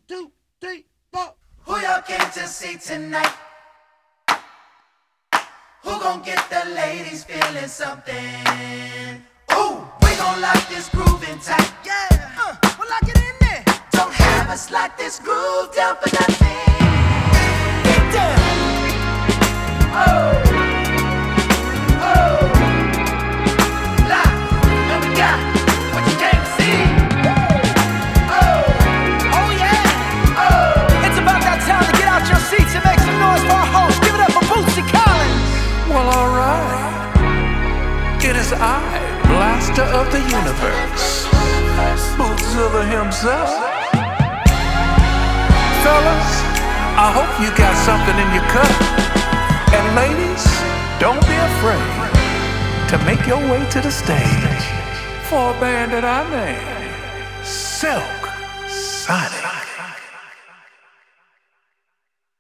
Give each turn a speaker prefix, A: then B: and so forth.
A: two, three, four.
B: Who y'all came to see tonight? Who gon' get the ladies feeling something? Ooh, we gon' lock this groove in tight.
A: Yeah, we'll lock it in there.
B: Don't have us lock this groove down for nothing.
A: Get down.
B: Oh, oh, lock, and we got what you came to see.
A: Oh yeah.
B: Oh,
A: It's about that time to get out your seats and make some noise for our host. Give it up for Bootsy Collins.
C: Well, alright. It is I, Blaster of the Universe, Bootzilla himself. Fellas, I hope you got something in your cup. And ladies, don't be afraid to make your way to the stage for a band that I name Silk Sonic.